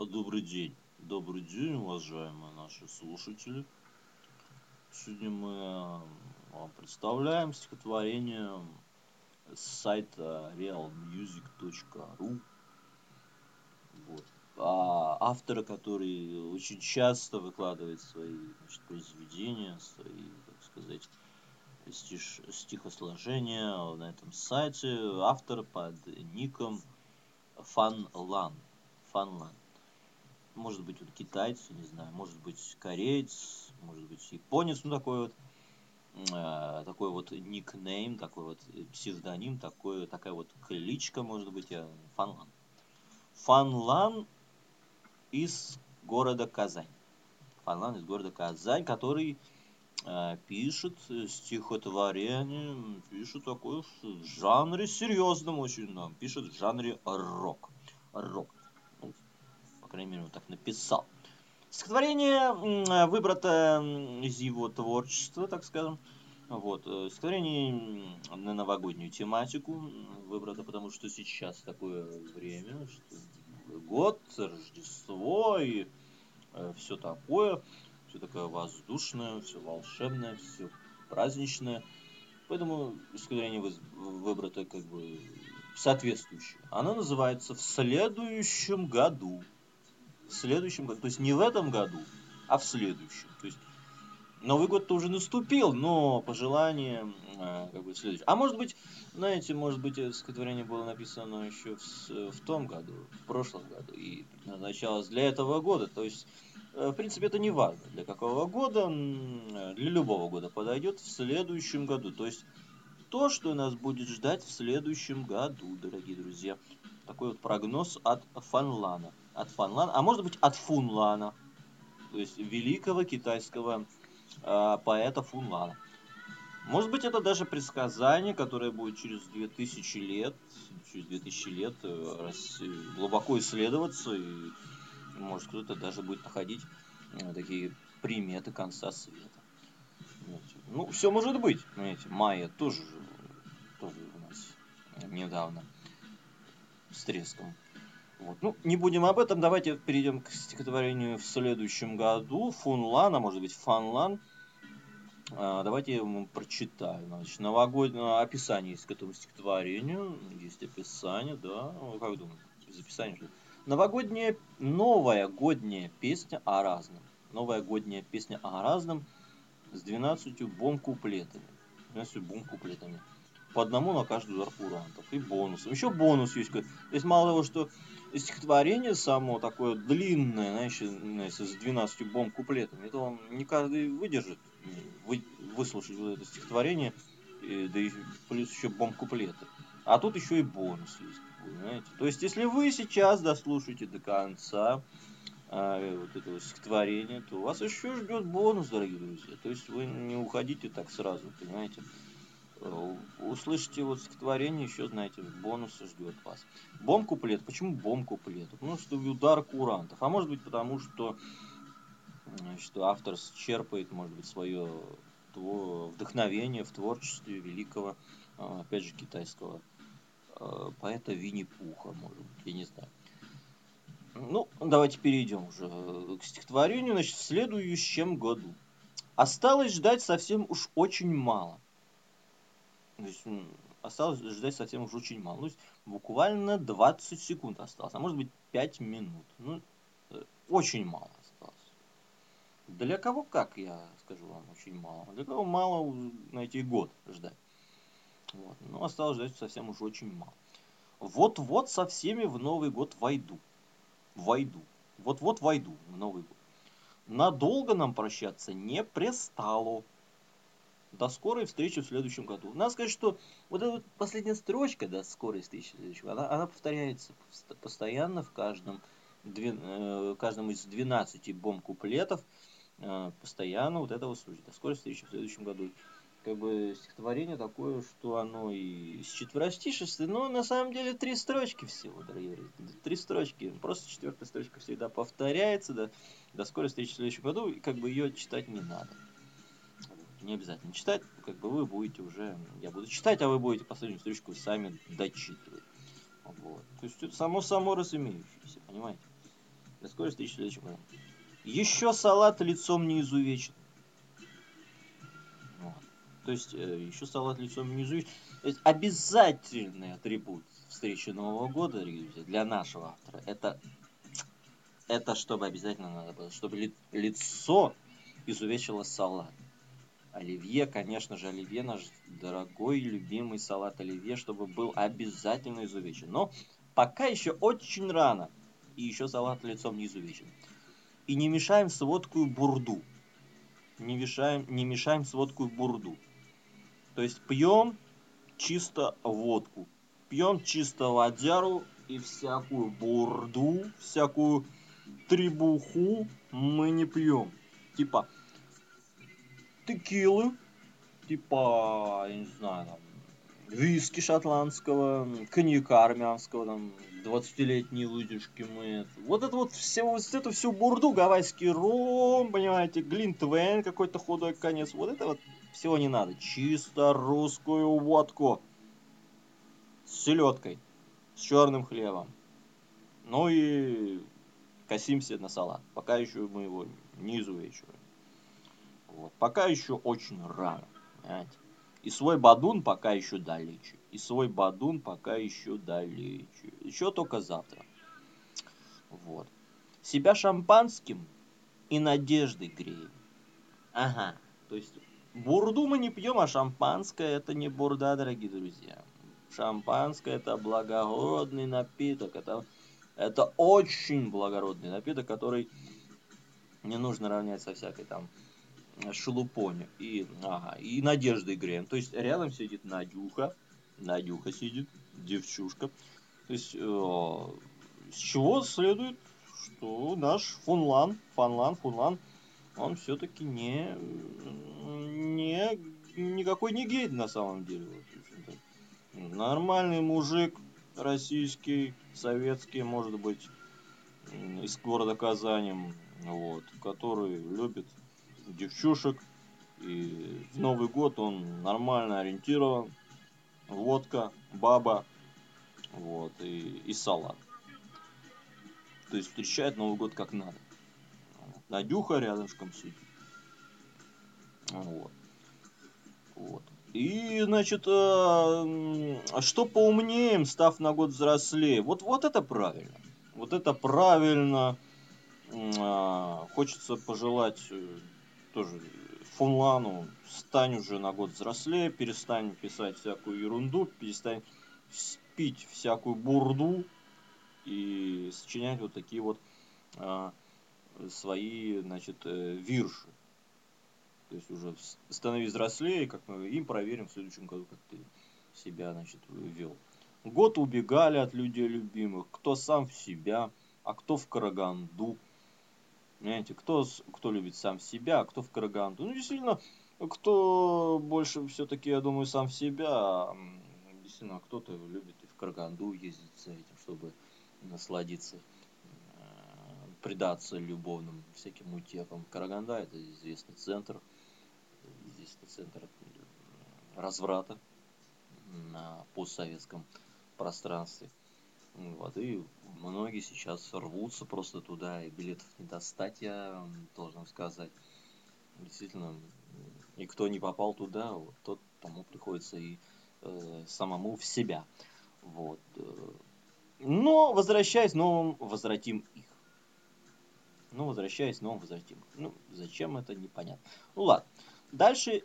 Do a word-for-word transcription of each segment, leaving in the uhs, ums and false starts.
Добрый день. Добрый день, уважаемые наши слушатели. Сегодня мы э, вам представляем стихотворение с сайта реал мьюзик точка ру. Вот. А автора, который очень часто выкладывает свои, значит, произведения, свои, так сказать, стиш, стихосложения на этом сайте. Автор под ником Фанлан. Фанлан. Может быть, он китаец, не знаю, может быть, кореец, может быть, японец, ну, такой вот, э, такой вот никнейм, такой вот псевдоним, такой, такая вот кличка, может быть, э, Фанлан. Фанлан из города Казань. Фанлан из города Казань, который э, пишет стихотворение, пишет такой в жанре серьезном очень, да, пишет в жанре рок. Рок. Ну, по крайней мере, он так написал. Стихотворение выбрато из его творчества, так скажем. Вот. Стихотворение на новогоднюю тематику выбрано, потому что сейчас такое время, что Новый год, Рождество и все такое. Все такое воздушное, все волшебное, все праздничное. Поэтому стихотворение выбрано как бы соответствующее. Оно называется «В следующем году». В следующем году, то есть не в этом году, а в следующем. То есть Новый год-то уже наступил, но пожелание э, как бы следующее. А может быть, знаете, может быть, это стихотворение было написано еще в, в том году, в прошлом году, и предназначалось для этого года. То есть, э, в принципе, это не важно, для какого года, для любого года подойдет в следующем году. То есть, то, что нас будет ждать в следующем году, дорогие друзья. Такой вот прогноз от Фанлана. От Фанлана, а может быть от Фунлана, то есть великого китайского э, поэта Фунлана. Может быть, это даже предсказание, которое будет через две тысячи лет, через две тысячи лет э, рас, глубоко исследоваться, и может кто-то даже будет находить э, такие приметы конца света. Знаете. Ну, все может быть, знаете, майя тоже, тоже у нас недавно с треском. Вот. Ну, не будем об этом, давайте перейдем к стихотворению в следующем году. Фунлан, а может быть Фанлан. А, давайте я вам прочитаю. Значит, новогоднее описание есть к этому стихотворению. Есть описание, да. Ну, как думаете, без описания что? Новогодняя, новая годняя песня о разном. Новая годняя песня о разном с двенадцатью бом-куплетами. двенадцатью бом-куплетами. По одному на каждый удар курантов. И бонусом. Еще бонус есть. То есть мало того, что стихотворение само такое длинное, знаешь, с двенадцатью бом-куплетами, это вам не каждый выдержит вы, выслушать вот это стихотворение, и, да и плюс еще бом-куплеты. А тут еще и бонус есть. Понимаете? То есть, если вы сейчас дослушаете до конца а, вот этого стихотворения, то вас еще ждет бонус, дорогие друзья. То есть вы не уходите так сразу, понимаете? Услышите вот стихотворение, еще, знаете, бонус ждет вас. Бом-куплет. Почему бом-куплет? Потому что удар курантов. А может быть, потому что, что автор черпает, может быть, свое вдохновение в творчестве великого, опять же, китайского поэта Винни-Пуха, может быть, я не знаю. Ну, давайте перейдем уже к стихотворению. Значит, в следующем году. Осталось ждать совсем уж очень мало. То есть, осталось ждать совсем уж очень мало. То есть, буквально двадцать секунд осталось. А может быть, пять минут. Ну, очень мало осталось. Для кого как, я скажу вам, очень мало. Для кого мало, знаете, год ждать. Вот. Но осталось ждать совсем уж очень мало. Вот-вот со всеми в Новый год войду. Войду. Вот-вот войду в Новый год. Надолго нам прощаться не пристало. До скорой встречи в следующем году. Надо сказать, что вот эта вот последняя строчка, до скорой встречи в следующем году, она, она повторяется постоянно в каждом, э, каждом из двенадцати бом-куплетов. Э, постоянно вот это вот слушать. До скорой встречи в следующем году. Как бы стихотворение такое, что оно и с четверостишестве, но на самом деле три строчки всего, дорогие друзья. Три строчки. Просто четвертая строчка всегда повторяется. До, до скорой встречи в следующем году. И как бы ее читать не надо. Не обязательно читать, как бы вы будете уже, я буду читать, а вы будете последнюю строчку сами дочитывать. Вот. То есть это само само разумеющееся, понимаете? скорой встречи в следующем году. Еще салат лицом не изувечен. Вот. То есть, еще салат лицом не изувечен. То есть, обязательный атрибут встречи Нового года, для нашего автора, это, это чтобы обязательно надо было, чтобы ли, лицо изувечило салат. Оливье, конечно же, оливье, наш дорогой, любимый салат оливье, чтобы был обязательно изувечен. Но пока еще очень рано, и еще салат лицом не изувечен. И не мешаем сладкую бурду. Не мешаем, не мешаем сладкую бурду. То есть пьем чисто водку. Пьем чисто водяру и всякую бурду, всякую требуху мы не пьем. Типа текилы, типа, я не знаю, там, виски шотландского, коньяка армянского, там, двадцатилетние выдержки мы. Вот это вот все, вот эту всю бурду, гавайский ром, понимаете, глинтвейн какой-то худой конец, вот это вот всего не надо. Чисто русскую водку с селедкой, с черным хлебом. Ну и косимся на салат. Пока еще мы его не изувечиваем. Вот. Пока еще очень рано. Понимаете? И свой бадун пока еще далече. И свой бадун пока еще далече. Еще только завтра. Вот. Себя шампанским и надеждой греем. Ага. То есть бурду мы не пьем, а шампанское это не бурда, дорогие друзья. Шампанское это благородный напиток. Это, это очень благородный напиток, который не нужно равнять со всякой там шелупони и, ага, и надеждой греем. То есть рядом сидит Надюха. Надюха сидит, девчушка. То есть э, с чего следует, что наш Фунлан, Фанлан, Фунлан, он все-таки не, не никакой не гей на самом деле. Нормальный мужик, российский, советский, может быть, из города Казани, вот, который любит девчушек. И в Новый год он нормально ориентирован. Водка, баба, вот, и, и салат. То есть встречает Новый год как надо. Надюха рядышком сидит. Вот. Вот. И, значит, э, что поумнеем, став на год взрослее. Вот, вот это правильно. Вот это правильно. Э, хочется пожелать э, тоже Фунлану, стань уже на год взрослее, перестань писать всякую ерунду, перестань пить всякую бурду и сочинять вот такие вот э, свои, значит, э, вирши. То есть уже становись взрослее, как мы им проверим в следующем году, как ты себя, значит, вел. Год убегали от людей любимых, кто сам в себя, а кто в Караганду. Понимаете, кто, кто любит сам себя, а кто в Караганду. Ну, действительно, кто больше все-таки, я думаю, сам в себя. Действительно, кто-то любит и в Караганду ездить за этим, чтобы насладиться, предаться любовным всяким утехам. Караганда — это известный центр, известный центр разврата на постсоветском пространстве. Вот, и многие сейчас рвутся просто туда, и билетов не достать, я должен сказать. Действительно, и кто не попал туда, вот, тот тому приходится и э, самому в себя. Вот. Но, возвращаясь, новым возвратим их. Ну, возвращаясь, новым возвратим их. Ну, зачем это, непонятно. Ну, ладно. Дальше,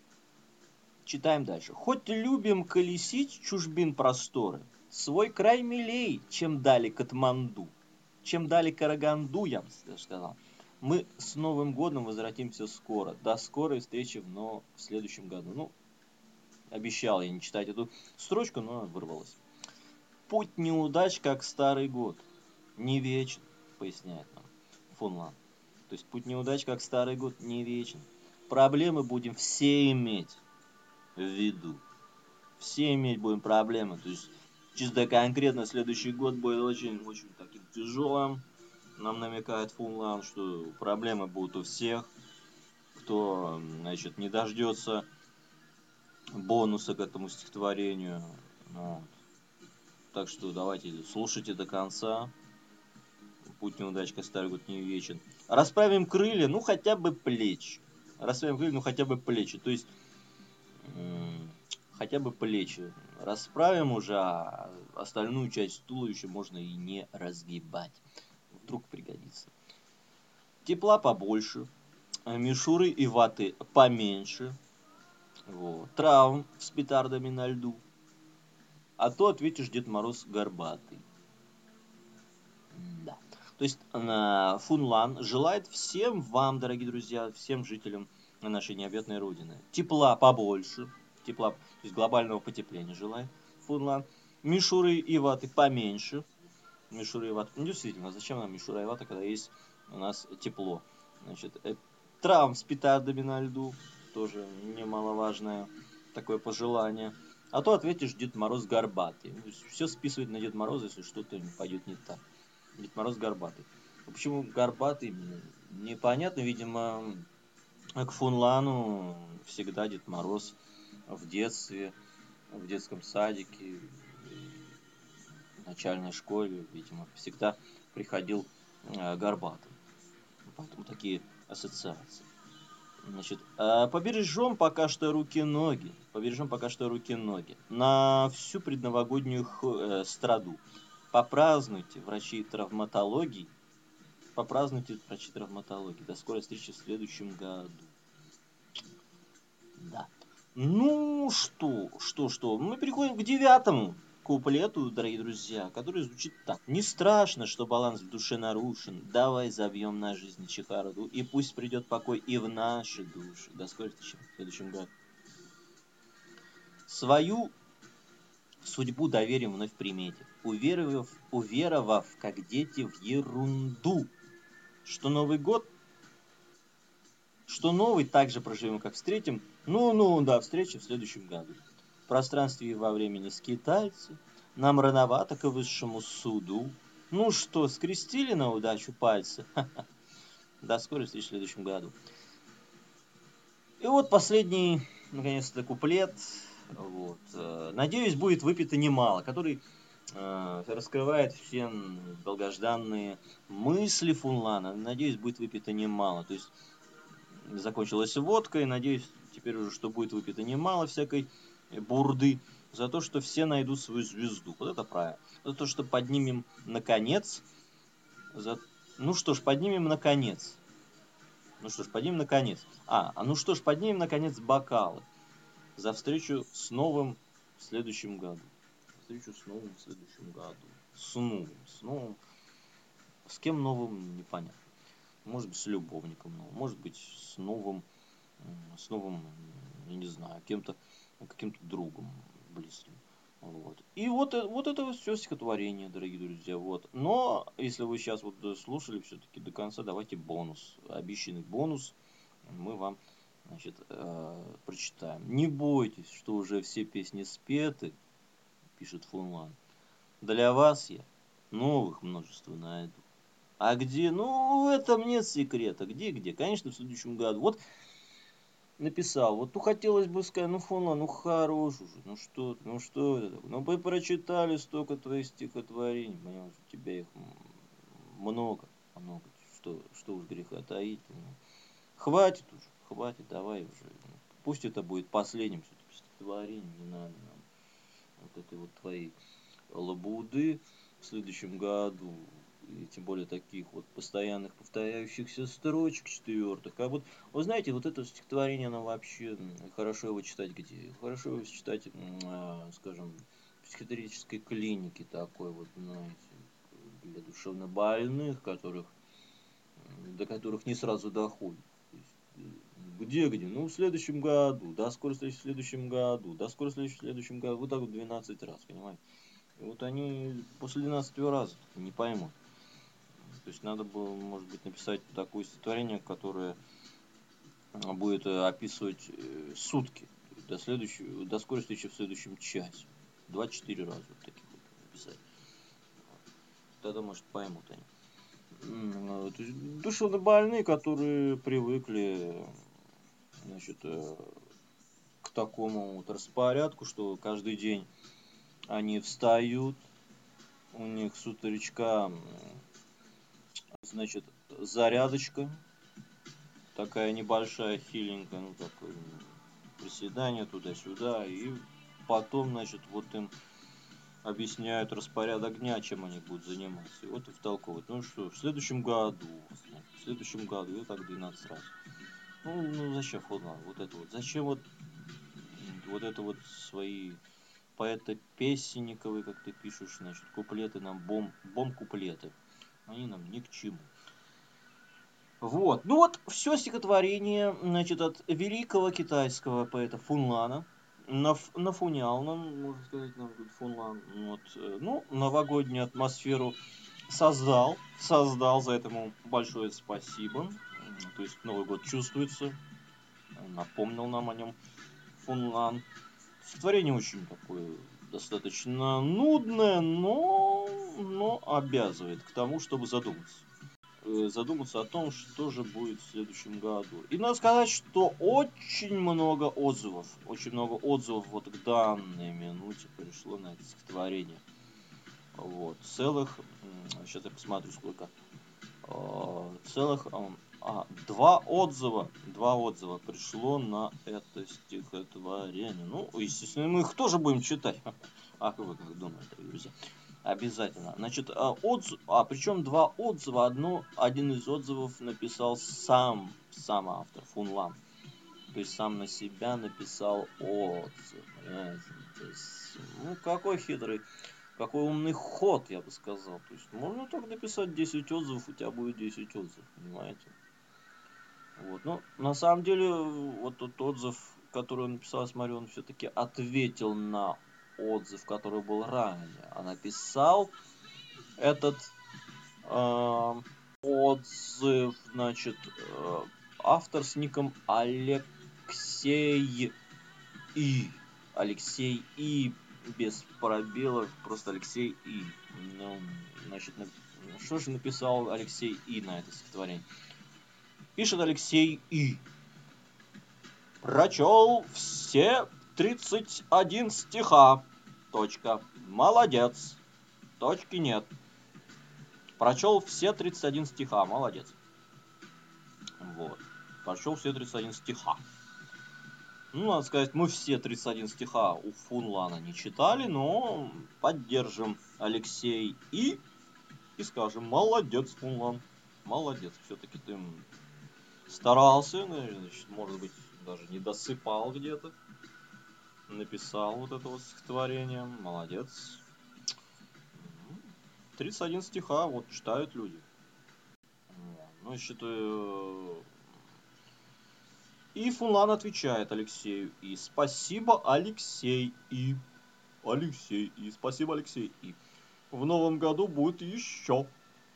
читаем дальше. Хоть любим колесить чужбин просторы, свой край милей, чем дали Катманду, чем дали Караганду, я бы сказал. Мы с Новым годом возвратимся скоро. До скорой встречи в, но... в следующем году. Ну, обещал я не читать эту строчку, но вырвалась. Путь неудач, как старый год. Не вечен, поясняет нам Фунлан. То есть путь неудач, как старый год, не вечен. Проблемы будем все иметь в виду. Все иметь будем проблемы. То есть чисто конкретно следующий год будет очень-очень таким тяжелым. Нам намекает Фунлан, что проблемы будут у всех, кто, значит, не дождется бонуса к этому стихотворению. Вот. Так что давайте слушайте до конца. путь неудачка, старый год не вечен. Расправим крылья, ну хотя бы плечи. Расправим крылья, ну хотя бы плечи. То есть м- хотя бы плечи. Расправим уже, а остальную часть туловища можно и не разгибать. Вдруг пригодится. Тепла побольше, мишуры и ваты поменьше. Вот. Травм с петардами на льду. А то ответишь, Дед Мороз горбатый. Да. То есть Фунлан желает всем вам, дорогие друзья, всем жителям нашей необъятной родины тепла побольше, тепла, то есть глобального потепления желает Фунлан. Мишуры и ваты поменьше. Мишуры и ваты. Ну, действительно, зачем нам мишура и вата, когда есть у нас тепло? Значит, травм с петардами на льду, тоже немаловажное такое пожелание. А то ответишь, Дед Мороз горбатый. Все списывает на Дед Мороза, если что-то пойдет не так. Дед Мороз горбатый. Почему горбатый? Непонятно, видимо, к Фунлану всегда Дед Мороз в детстве, в детском садике, в начальной школе, видимо, всегда приходил горбатым. Поэтому такие ассоциации. Значит, побережем пока что руки-ноги. Побережем пока что руки-ноги. На всю предновогоднюю э, страду. Попразднуйте, врачи травматологии. Попразднуйте, врачи травматологии. До скорой встречи в следующем году. Да. Ну что, что, что. Мы переходим к девятому куплету, дорогие друзья, который звучит так. Не страшно, что баланс в душе нарушен. Давай забьем на жизнь чехарду. И пусть придет покой и в наши души. До скорой встречи в следующем году. Свою судьбу доверим вновь примете, уверовав, уверовав, как дети, в ерунду. Что Новый год, что новый также проживем, как встретим. Ну-ну, да, встречи в следующем году. В пространстве и во времени скитальцы, нам рановато к высшему суду. Ну что, скрестили на удачу пальцы? Ха-ха. До скорой встречи в следующем году. И вот последний, наконец-то, куплет. Вот. Надеюсь, будет выпито немало, который э, раскрывает все долгожданные мысли Фунлана. Надеюсь, будет выпито немало. То есть закончилась водка, и надеюсь, теперь уже, что будет выпито немало всякой бурды, за то, что все найдут свою звезду. Вот это правильно. За то, что поднимем наконец. За... Ну что ж, поднимем наконец. Ну что ж, поднимем наконец. А, а ну что ж, поднимем наконец бокалы. За встречу с новым в следующем году. Встречу с новым в следующем году. С новым, с новым. С кем новым, непонятно. Может быть, с любовником новым. Может быть, с новым, с новым, я не знаю, кем-то, каким-то другом близким. Вот. И вот, вот это вот все стихотворение, дорогие друзья. Вот. Но, если вы сейчас вот слушали все-таки до конца, давайте бонус. Обещанный бонус мы вам, значит, э, прочитаем. Не бойтесь, что уже все песни спеты, пишет Фунлан. Для вас я новых множество найду. А где? Ну, в этом нет секрета. Где-где? Конечно, в следующем году. Вот написал. Вот ну хотелось бы сказать, ну Фунлан, ну хорош уже. Ну что, ну что это такое? Ну мы прочитали столько твоих стихотворений. Понимаешь, у тебя их много. Много. Что, что уж греха таить. Ну, хватит уже. Хватит, давай уже. Пусть это будет последним все-таки стихотворением. Не надо нам вот этой вот твоей лабуды в следующем году. И тем более таких вот постоянных повторяющихся строчек четвертых. Как вот, вы знаете, вот это стихотворение, оно вообще хорошо его читать где? Хорошо его читать, скажем, в психиатрической клинике такой вот, знаете, для душевнобольных, которых, до которых не сразу доходит. Где-где? Ну, в следующем году, да, скоро в следующем году, да, скоро в следующем году. Вот так вот двенадцать раз, понимаете? И вот они после двенадцатого раза не поймут. То есть надо было, может быть, написать такое стихотворение, которое будет описывать сутки. До, следующего, до скорой встречи в следующем часе. двадцать четыре раза вот таких вот написать. Тогда, может, поймут они. То есть душевно больные, которые привыкли, значит, к такому вот распорядку, что каждый день они встают, у них с утречка значит, зарядочка. Такая небольшая хиленькая, ну такое приседание туда-сюда. И потом, значит, вот им объясняют распорядок дня, чем они будут заниматься. И вот и втолковывают. Ну что, в следующем году, в следующем году, и так двенадцать раз. Ну, ну зачем футбол? Вот это вот. Зачем вот, вот это вот свои поэто-песенниковые, как ты пишешь, значит, куплеты нам, бом, бом-куплеты. Они нам ни к чему. Вот. Ну вот, все стихотворение, значит, от великого китайского поэта Фунлана. Наф, нафунял нам, можно сказать, нам тут Фунлан. Вот, ну, новогоднюю атмосферу создал. Создал, за это ему большое спасибо. То есть Новый год чувствуется. Напомнил нам о нем Фунлан. Стихотворение очень такое достаточно нудное, но, но обязывает к тому, чтобы задуматься. Задуматься о том, что же будет в следующем году. И надо сказать, что очень много отзывов, очень много отзывов вот к данной минуте пришло на это стихотворение. Вот, целых, сейчас я посмотрю сколько, целых а, два отзыва, два отзыва пришло на это стихотворение. Ну, естественно, мы их тоже будем читать. А вы как думаете, друзья? Обязательно. Значит, отзыв, а причем два отзыва. Одно, один из отзывов написал сам, сам автор, Фунлан. То есть сам на себя написал отзыв. Понимаете? То есть, ну, какой хитрый, какой умный ход, я бы сказал. То есть можно только написать десять отзывов, у тебя будет десять отзывов, понимаете? Вот. Ну, на самом деле, вот тот отзыв, который он написал, я смотрю, он все-таки ответил на отзыв, который был ранее. А написал этот э, отзыв, значит, э, автор с ником Алексей И. Алексей И. Без пробелов, просто Алексей И. Ну, значит, на... что же написал Алексей И на это стихотворение? Пишет Алексей И. Прочел все тридцать один стиха. Точка. Молодец. Точки нет. Прочел все тридцать один стиха. Молодец. Вот. Прочел все тридцать один стиха. Ну, надо сказать, мы все тридцать один стиха у Фунлана не читали, но поддержим Алексей И. И скажем, молодец, Фунлан. Молодец. Все-таки ты старался, значит, может быть, даже не досыпал где-то. Написал вот это вот стихотворение. Молодец. тридцать один стиха вот читают люди. Ну, я считаю... И Фунлан отвечает Алексею И. Спасибо, Алексей И. Алексей И. Спасибо, Алексей И. В новом году будет еще.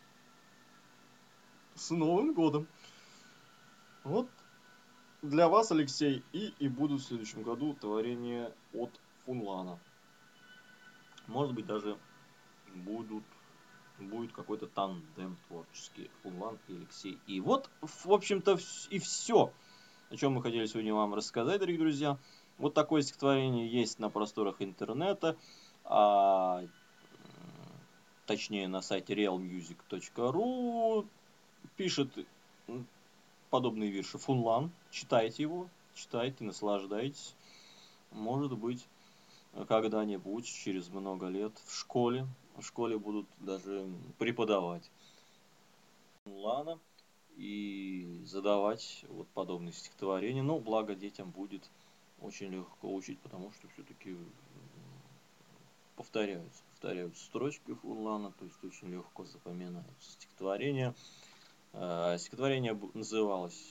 С Новым годом. Вот для вас, Алексей И. И будут в следующем году творения от Фунлана. Может быть, даже будут... будет какой-то тандем творческий. Фунлан и Алексей И. Вот, в общем-то, и все, о чем мы хотели сегодня вам рассказать, дорогие друзья. Вот такое стихотворение есть на просторах интернета, а, точнее на сайте реал мьюзик точка ру. Пишет подобные вирши Фунлан. Читайте его, читайте, наслаждайтесь. Может быть, когда-нибудь, через много лет, в школе, в школе будут даже преподавать Фунлана и задавать вот подобные стихотворения. Но благо детям будет очень легко учить, потому что все-таки повторяются, повторяются строчки Фунлана, то есть очень легко запоминаются стихотворения. Стихотворение называлось,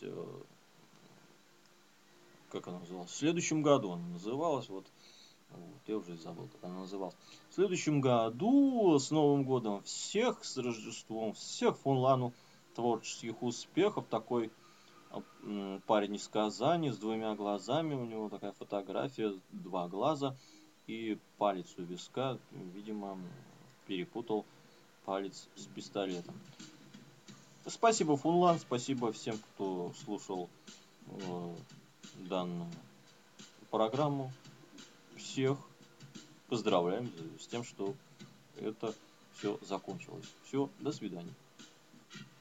как оно называлось? В следующем году оно называлось, вот, вот я уже забыл, как оно называлось. В следующем году, с Новым годом всех, с Рождеством всех, Фунлану творческих успехов. Такой парень из Казани с двумя глазами, у него такая фотография, два глаза и палец у виска, видимо, перепутал палец с пистолетом. Спасибо, Фунлан, спасибо всем, кто слушал э, данную программу. Всех поздравляем с тем, что это все закончилось. Все, до свидания.